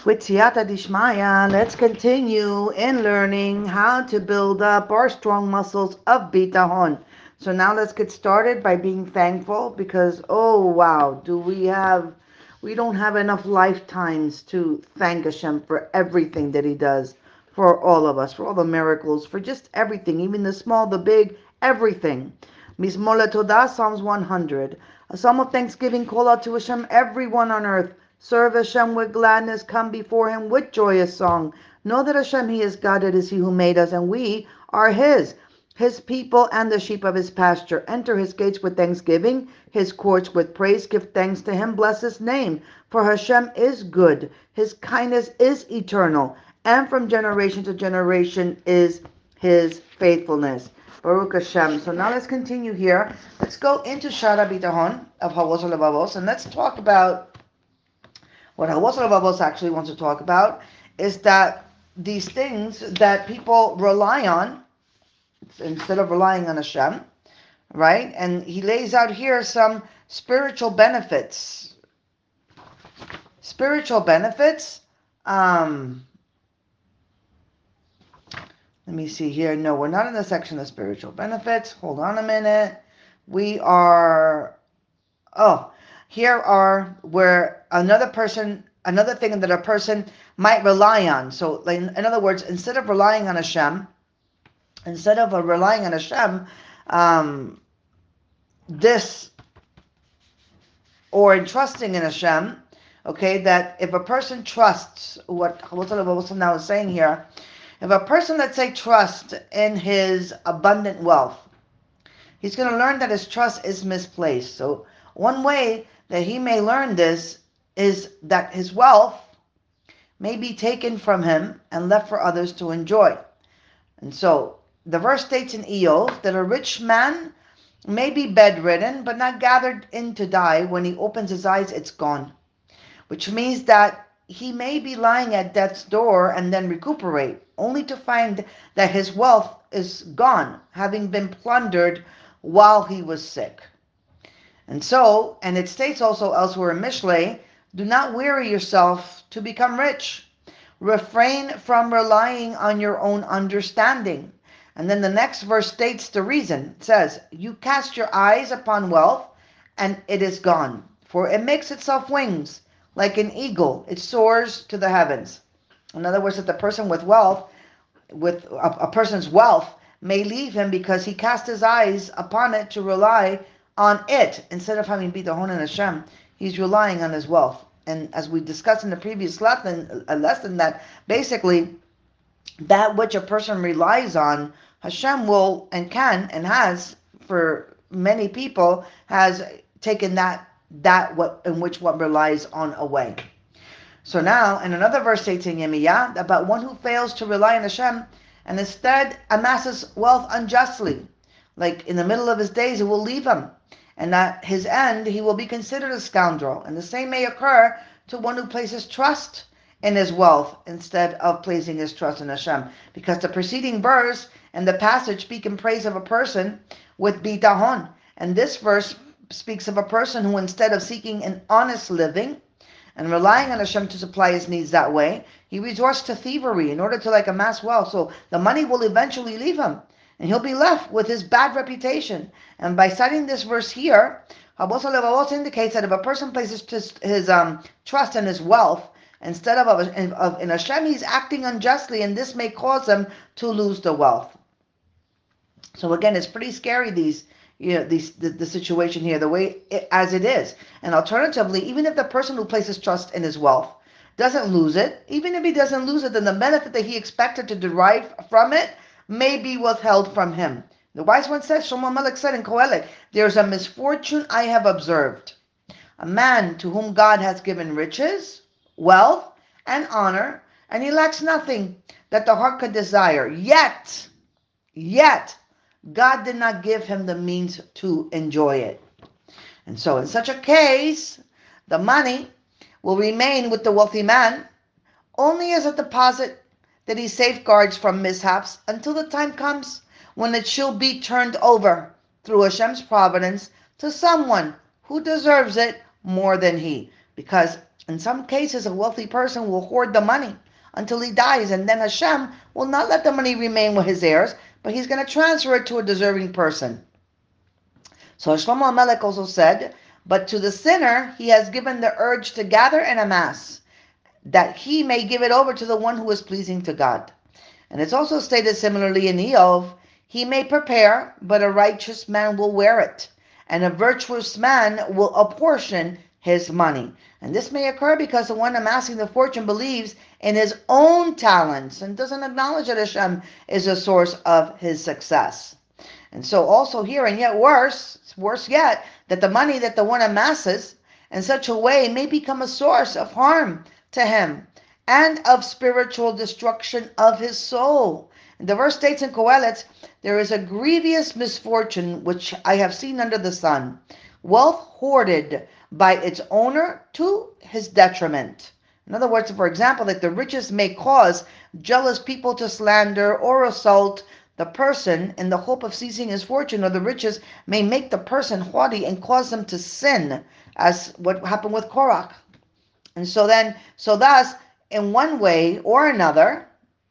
With Siyata Dishmaya, let's continue in learning how to build up our strong muscles of bitahon. So now let's get started by being thankful because, oh wow, we don't have enough lifetimes to thank Hashem for everything that He does for all of us, for all the miracles, for just everything, even the small, the big, everything. Mizmor Todah, Psalms 100. A psalm of thanksgiving, call out to Hashem, everyone on earth. Serve Hashem with gladness, come before Him with joyous song. Know that Hashem, He is God, it is He who made us, and we are His people and the sheep of His pasture. Enter His gates with thanksgiving, His courts with praise. Give thanks to Him, bless His name. For Hashem is good, His kindness is eternal, and from generation to generation is His faithfulness. Baruch Hashem. So now let's continue here. Let's go into Shara Bitahon of Havos Levavos, and let's talk about what Havos Levavos actually wants to talk about is that these things that people rely on instead of relying on Hashem, right? And he lays out here some spiritual benefits. Spiritual benefits. Let me see here. No, we're not in the section of spiritual benefits. Hold on a minute. We are. Oh, here are where another thing that a person might rely on. So, like, in other words, instead of relying on Hashem, this or in trusting in Hashem, okay, that if a person trusts what Chabot now is saying here, if a person, let's say, trusts in his abundant wealth, he's going to learn that his trust is misplaced. So one way that he may learn this is that his wealth may be taken from him and left for others to enjoy. And so the verse states in Eov that a rich man may be bedridden but not gathered in to die. When he opens his eyes, it's gone. Which means that he may be lying at death's door and then recuperate, only to find that his wealth is gone, having been plundered while he was sick. And so, and it states also elsewhere in Mishlei, do not weary yourself to become rich. Refrain from relying on your own understanding. And then the next verse states the reason. It says, you cast your eyes upon wealth, and it is gone. For it makes itself wings. Like an eagle, it soars to the heavens. In other words, that the person with wealth, with a person's wealth, may leave him because he cast his eyes upon it to rely on it. Instead of having bitachon and Hashem, he's relying on his wealth. And as we discussed in the previous lesson, that basically that which a person relies on, Hashem will and can and has, for many people, has taken that what in which one relies on away. So now, and another verse states in Yemiyah about one who fails to rely on Hashem and instead amasses wealth unjustly. Like in the middle of his days, it will leave him. And at his end, he will be considered a scoundrel. And the same may occur to one who places trust in his wealth instead of placing his trust in Hashem. Because the preceding verse and the passage speak in praise of a person with bitahon. And this verse speaks of a person who, instead of seeking an honest living and relying on Hashem to supply his needs that way, he resorts to thievery in order to amass wealth. So the money will eventually leave him, and he'll be left with his bad reputation. And by citing this verse here, Habos HaLevavos indicates that if a person places his trust in his wealth instead of in Hashem, he's acting unjustly, and this may cause him to lose the wealth. So again, it's pretty scary, the situation here, the way as it is. And alternatively, even if the person who places trust in his wealth doesn't lose it, even if he doesn't lose it, then the benefit that he expected to derive from it may be withheld from him. The wise one says, Shlomo Melech said in Kohelet, there's a misfortune I have observed. A man to whom God has given riches, wealth, and honor, and he lacks nothing that the heart could desire. Yet, God did not give him the means to enjoy it. And so in such a case, the money will remain with the wealthy man only as a deposit that he safeguards from mishaps until the time comes when it shall be turned over through Hashem's providence to someone who deserves it more than he. Because In some cases, a wealthy person will hoard the money until he dies, and then Hashem will not let the money remain with his heirs, but he's going to transfer it to a deserving person. So Shlomo HaMelech also said, but to the sinner he has given the urge to gather and amass, that he may give it over to the one who is pleasing to God. And it's also stated similarly in Eov, he may prepare, but a righteous man will wear it, and a virtuous man will apportion his money. And this may occur because the one amassing the fortune believes in his own talents and doesn't acknowledge that Hashem is a source of his success. And so also here, and yet worse yet, that the money that the one amasses in such a way may become a source of harm to him and of spiritual destruction of his soul. And the verse states in Kohelet, there is a grievous misfortune which I have seen under the sun, wealth hoarded by its owner to his detriment. In other words, for example, that the richest may cause jealous people to slander or assault the person in the hope of seizing his fortune, or the riches may make the person haughty and cause them to sin, as what happened with Korach. And so thus, in one way or another,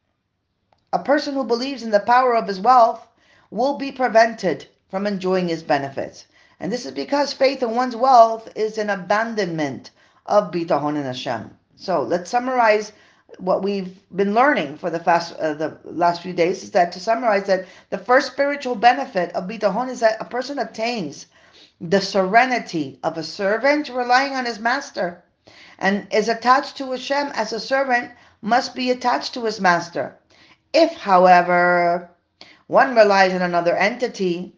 a person who believes in the power of his wealth will be prevented from enjoying his benefits. And this is because faith in one's wealth is an abandonment of bitachon in Hashem. So let's summarize what we've been learning for the last few days. Is that, to summarize, that the first spiritual benefit of bitachon is that a person obtains the serenity of a servant relying on his master, and is attached to Hashem as a servant must be attached to his master. If, however, one relies on another entity,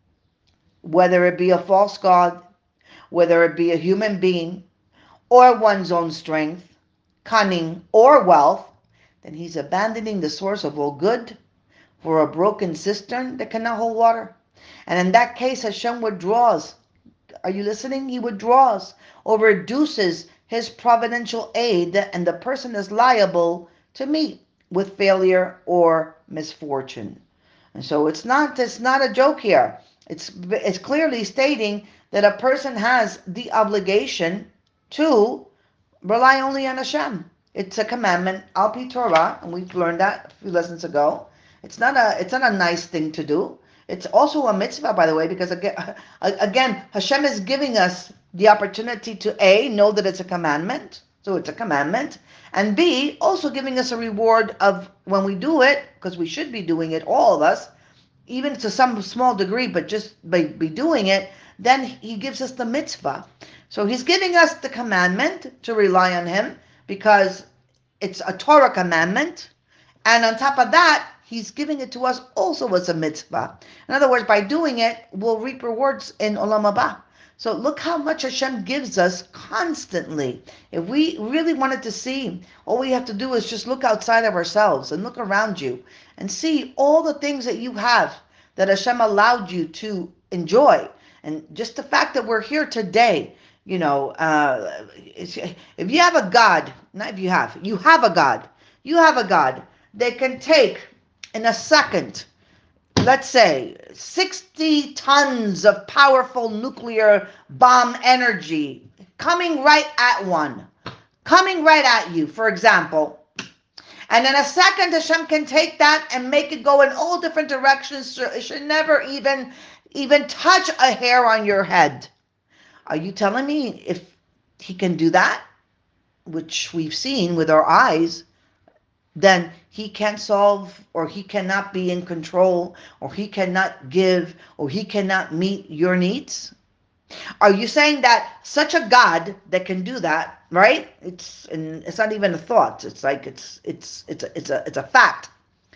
whether it be a false god, whether it be a human being, or one's own strength, cunning, or wealth, then he's abandoning the source of all good for a broken cistern that cannot hold water. And in that case, Hashem withdraws. Are you listening? He withdraws or reduces his providential aid, and the person is liable to meet with failure or misfortune. And so it's not a joke here. It's clearly stating that a person has the obligation to rely only on Hashem. It's a commandment, al pi Torah, and we've learned that a few lessons ago. It's not a nice thing to do. It's also a mitzvah, by the way, because again, Hashem is giving us the opportunity to A, know that it's a commandment, so it's a commandment, and B, also giving us a reward of when we do it, because we should be doing it, all of us, even to some small degree, but just by doing it, then he gives us the mitzvah. So he's giving us the commandment to rely on him because it's a Torah commandment, and on top of that, he's giving it to us also as a mitzvah. In other words, by doing it, we'll reap rewards in Olam Haba. So look how much Hashem gives us constantly. If we really wanted to see, all we have to do is just look outside of ourselves and look around you and see all the things that you have that Hashem allowed you to enjoy. And just the fact that we're here today, if you have a God, not if you have a God. You have a God that can take in a second, let's say, 60 tons of powerful nuclear bomb energy coming right at you, for example. And in a second, Hashem can take that and make it go in all different directions, so it should never even touch a hair on your head. Are you telling me if he can do that, which we've seen with our eyes, then he can't solve, or he cannot be in control, or he cannot give, or he cannot meet your needs? Are you saying that such a God that can do that, right? It's not even a thought. It's like it's a fact.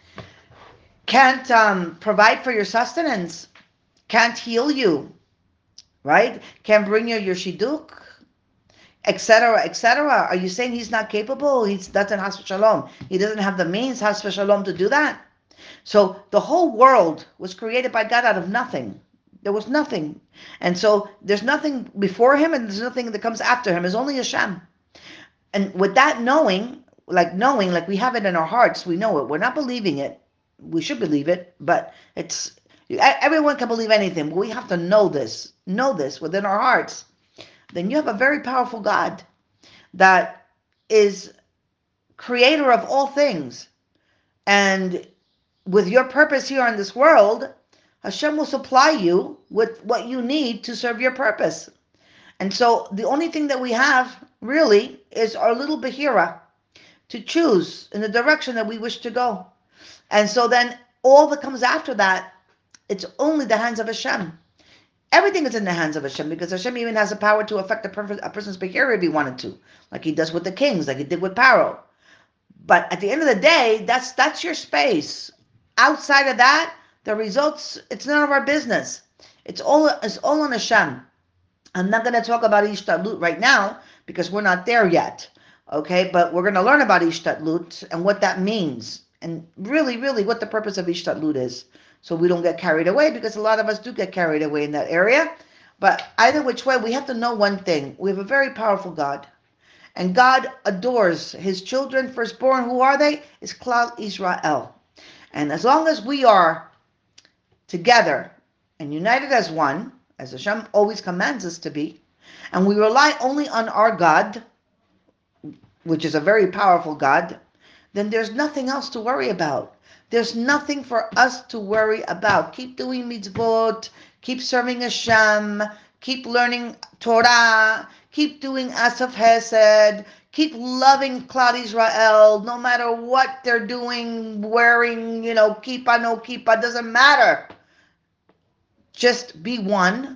Can't provide for your sustenance, can't heal you, right? Can't bring you your shidduch, etc., etc. Are you saying he's not capable? He doesn't has v'shalom. He doesn't have the means has v'shalom to do that. So the whole world was created by God out of nothing. There was nothing. And so there's nothing before him and there's nothing that comes after him. There's only Hashem. And with that knowing, like we have it in our hearts, we know it. We're not believing it. We should believe it, but everyone can believe anything. But we have to know this within our hearts. Then you have a very powerful God that is creator of all things. And with your purpose here on this world, Hashem will supply you with what you need to serve your purpose. And so the only thing that we have really is our little Bahira to choose in the direction that we wish to go. And so then all that comes after that, it's only the hands of Hashem. Everything is in the hands of Hashem because Hashem even has the power to affect a person's Bahira if he wanted to, like he does with the kings, like he did with Paro. But at the end of the day, that's your space. Outside of that, the results, it's none of our business. It's all on Hashem. I'm not going to talk about Ishtadlut right now because we're not there yet. Okay, but we're going to learn about Ishtadlut and what that means and really, really what the purpose of Ishtadlut is. So we don't get carried away because a lot of us do get carried away in that area. But either which way, we have to know one thing. We have a very powerful God. And God adores his children, firstborn. Who are they? It's Klal Israel. And as long as we are together and united as one, as Hashem always commands us to be, and we rely only on our God, which is a very powerful God, then there's nothing else to worry about. There's nothing for us to worry about. Keep doing mitzvot, keep serving Hashem, keep learning Torah, keep doing Asaf Hesed, keep loving Klal Israel, no matter what they're doing, wearing, kippah, no kippah, doesn't matter. Just be one,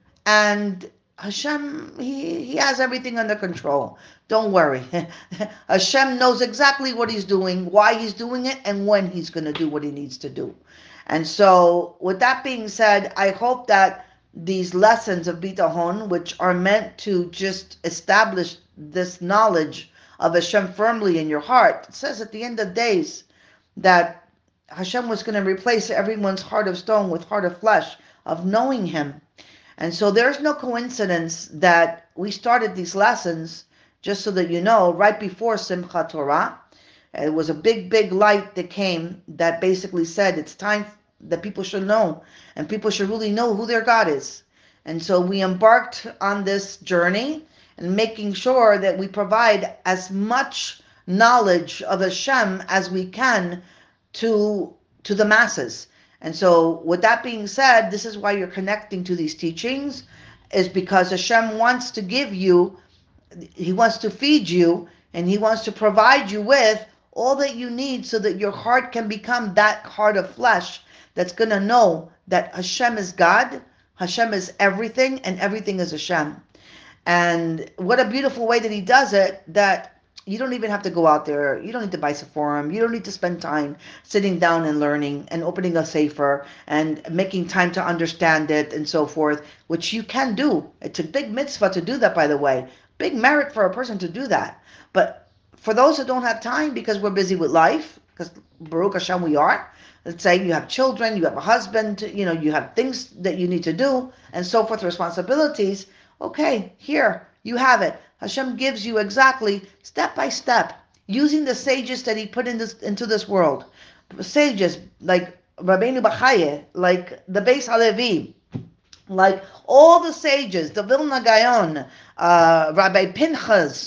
and Hashem, he has everything under control. Don't worry. Hashem knows exactly what he's doing, why he's doing it, and when he's going to do what he needs to do. And so, with that being said, I hope that these lessons of Bitahon, which are meant to just establish this knowledge of Hashem firmly in your heart, it says at the end of days that Hashem was going to replace everyone's heart of stone with heart of flesh, of knowing him. And so there's no coincidence that we started these lessons, just so that you know, right before Simchat Torah. It was a big, big light that came that basically said it's time that people should know, and people should really know who their God is. And so we embarked on this journey and making sure that we provide as much knowledge of Hashem as we can to the masses. And so with that being said, this is why you're connecting to these teachings, is because Hashem wants to give you, he wants to feed you, and he wants to provide you with all that you need so that your heart can become that heart of flesh that's going to know that Hashem is God, Hashem is everything, and everything is Hashem. And what a beautiful way that he does it, that you don't even have to go out there. You don't need to buy Sephora. You don't need to spend time sitting down and learning and opening a sefer and making time to understand it and so forth, which you can do. It's a big mitzvah to do that, by the way. Big merit for a person to do that. But for those who don't have time because we're busy with life, because Baruch Hashem we are, let's say you have children, you have a husband, you have things that you need to do and so forth, responsibilities. Okay, here, you have it. Hashem gives you exactly, step by step, using the sages that he put into this world. Sages like Rabbeinu Bachaye, like the Beis Halevi, like all the sages, the Vilna Gaon, Rabbi Pinchas,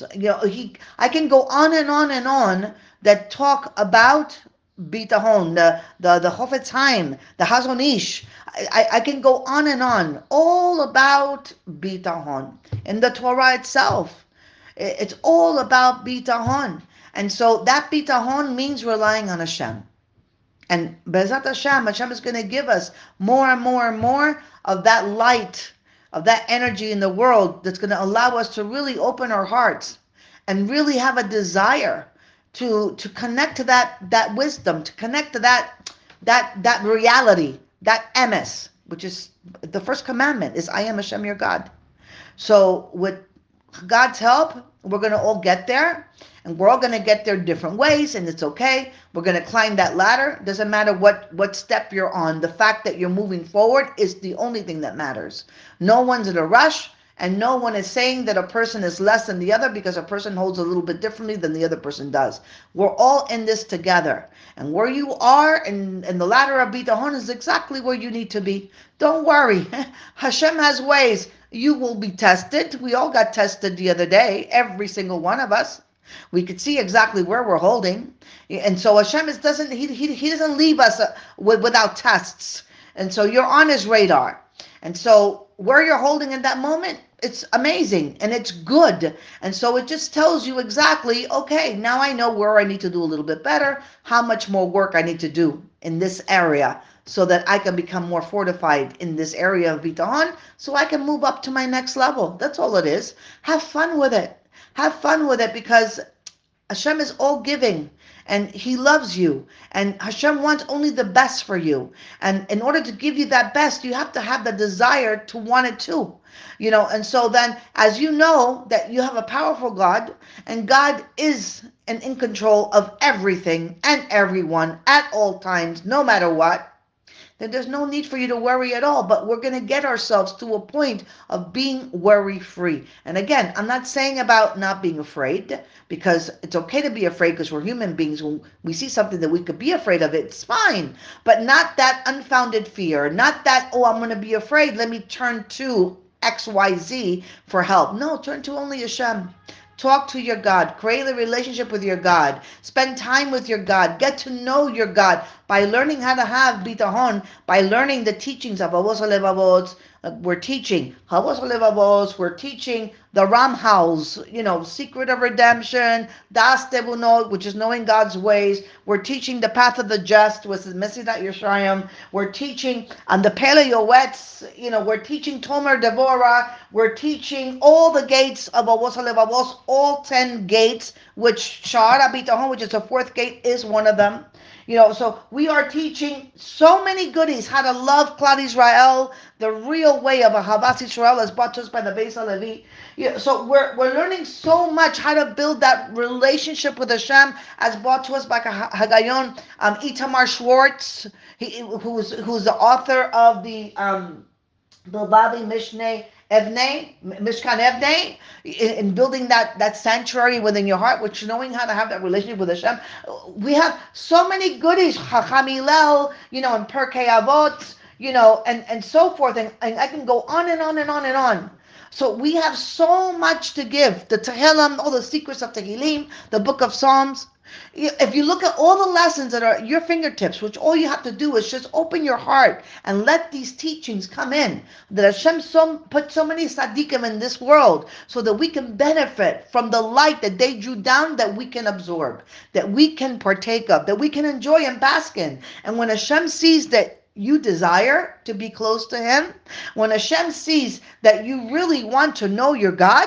I can go on and on and on that talk about Bitahon, the Chofetz Chaim, the Hazon Ish. I can go on and on, all about Bitahon. In the Torah itself, it's all about Bitahon. And so that Bitahon means relying on Hashem. And Be'ezrat Hashem is going to give us more and more and more of that light, of that energy in the world that's going to allow us to really open our hearts and really have a desire to connect to that wisdom, to connect to that reality, that emes, which is the first commandment, is I am Hashem your God. So with God's help, we're going to all get there, and we're all going to get there different ways, and it's okay. We're going to climb that ladder. Doesn't matter what step you're on. The fact that you're moving forward is the only thing that matters. No one's in a rush, And no one is saying that a person is less than the other because a person holds a little bit differently than the other person does. We're all in this together. And where you are in the ladder of Bitahon is exactly where you need to be. Don't worry. Hashem has ways. You will be tested. We all got tested the other day, every single one of us. We could see exactly where we're holding. And so Hashem he doesn't leave us without tests. And so you're on his radar. And so where you're holding in that moment, it's amazing and it's good. And so it just tells you exactly, okay, now I know where I need to do a little bit better, how much more work I need to do in this area so that I can become more fortified in this area of Bitahon so I can move up to my next level. That's all it is. Have fun with it. Have fun with it because Hashem is all giving and he loves you and Hashem wants only the best for you. And in order to give you that best, you have to have the desire to want it too. And so then as you know that you have a powerful God and God is in control of everything and everyone at all times, no matter what, then there's no need for you to worry at all. But we're going to get ourselves to a point of being worry-free. And again, I'm not saying about not being afraid, because it's okay to be afraid because we're human beings. When we see something that we could be afraid of, it's fine. But not that unfounded fear, not that, oh, I'm going to be afraid, let me turn to XYZ for help. No, turn to only Hashem. Talk to your God. Create a relationship with your God. Spend time with your God. Get to know your God by learning how to have bitahon, by learning the teachings of Avos HaLevavot. We're teaching Avos HaLevavot. We're teaching the Ramhals, Secret of Redemption, Das Tevunot, which is knowing God's ways. We're teaching the Path of the Just, which is Mesidat Yeshayim. We're teaching on the Pele Yoetz. We're teaching Tomer Devorah. We're teaching all the gates of Avos HaLevavot, all 10 gates, which Sha'ar HaBitahon, which is the fourth gate, is one of them. So we are teaching so many goodies, how to love Klal Israel, the real way of a Ahavas Israel as brought to us by the Beis HaLevi. So we're learning so much how to build that relationship with Hashem as brought to us by Hagayon Itamar Schwartz, who's the author of the Bilbavi Mishneh Evnei, Mishkan Evnei, in building that sanctuary within your heart, which knowing how to have that relationship with Hashem. We have so many goodies, Chacham Hillel, and Perkei Avot, and so forth, and I can go on and on and on and on. So we have so much to give. The Tehillim, all the secrets of Tehillim, the book of Psalms. If you look at all the lessons that are at your fingertips, which all you have to do is just open your heart and let these teachings come in, that Hashem put so many tzaddikim in this world so that we can benefit from the light that they drew down, that we can absorb, that we can partake of, that we can enjoy and bask in. And when Hashem sees that you desire to be close to him, when Hashem sees that you really want to know your God,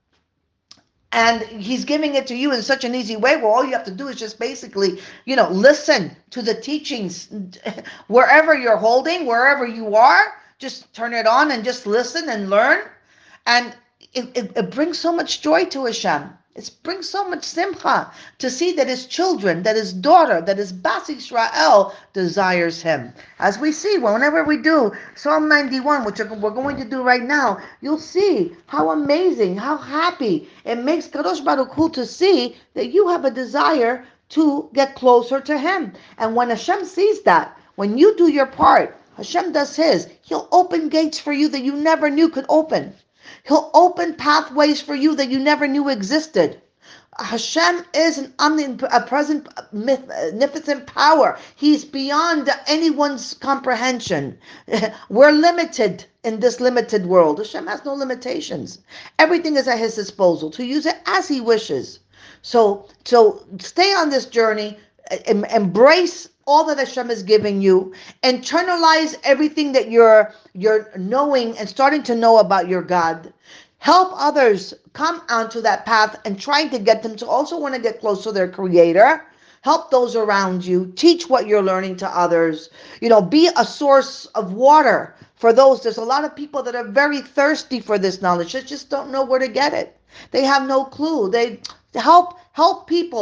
and he's giving it to you in such an easy way where all you have to do is just basically, listen to the teachings wherever you're holding, wherever you are, just turn it on and just listen and learn. And it brings so much joy to Hashem. It brings so much simcha to see that his children, that his daughter, that his Bas Israel desires him. As we see, whenever we do Psalm 91, which we're going to do right now, you'll see how amazing, how happy it makes Kadosh Baruch Hu to see that you have a desire to get closer to him. And when Hashem sees that, when you do your part, Hashem does his. He'll open gates for you that you never knew could open. He'll open pathways for you that you never knew existed. Hashem is an omnipresent, magnificent power. He's beyond anyone's comprehension. We're limited in this limited world. Hashem has no limitations. Everything is at his disposal to use it as he wishes. So stay on this journey, embrace all that Hashem is giving you, internalize everything that you're knowing and starting to know about your God. Help others come onto that path and trying to get them to also want to get close to their Creator. Help those around you. Teach what you're learning to others. Be a source of water for those. There's a lot of people that are very thirsty for this knowledge. They just don't know where to get it. They have no clue. They help people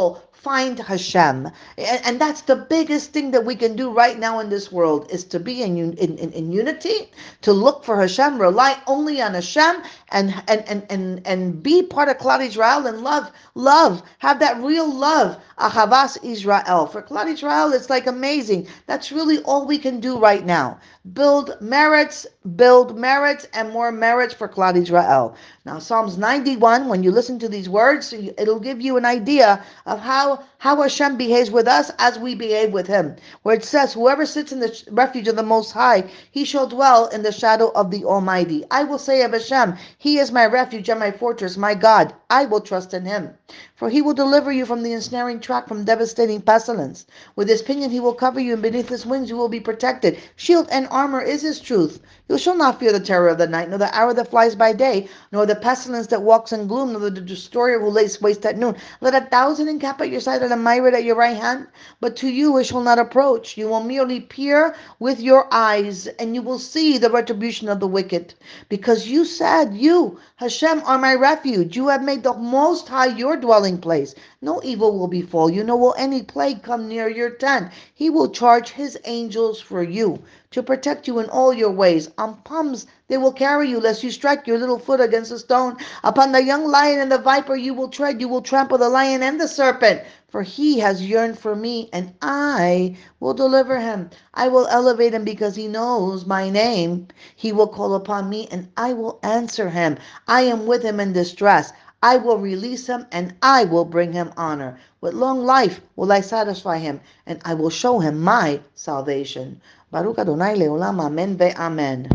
find Hashem. And that's the biggest thing that we can do right now in this world, is to be in unity, to look for Hashem, rely only on Hashem, and be part of Klal Israel, and love, have that real love, Ahavas Israel. For Klal Israel, it's like amazing. That's really all we can do right now. Build merits, and more merits for Klal Israel. Now, Psalms 91, when you listen to these words, it'll give you an idea of how Hashem behaves with us as we behave with Him. Where it says, whoever sits in the refuge of the Most High, he shall dwell in the shadow of the Almighty. I will say of Hashem, He is my refuge and my fortress, my God. I will trust in Him. For He will deliver you from the ensnaring trap, from devastating pestilence. With His pinion He will cover you, and beneath His wings you will be protected. Shield and armor is His truth. You shall not fear the terror of the night, nor the arrow that flies by day, nor the pestilence that walks in gloom, nor the destroyer who lays waste at noon. Let 1,000 encamp at your side, and 1,000 at your right hand, but to you it shall not approach. You will merely peer with your eyes, and you will see the retribution of the wicked. Because you said, you, Hashem, are my refuge. You have made the Most High your dwelling place. No evil will befall you, nor will any plague come near your tent. He will charge His angels for you, to protect you in all your ways. On palms they will carry you, lest you strike your little foot against a stone. Upon the young lion and the viper you will tread. You will trample the lion and the serpent. For He has yearned for me, and I will deliver him. I will elevate him because he knows my name. He will call upon me, and I will answer him. I am with him in distress. I will release him, and I will bring him honor. With long life will I satisfy him, and I will show him my salvation. Baruch Adonai Leolam, Amen ve'amen.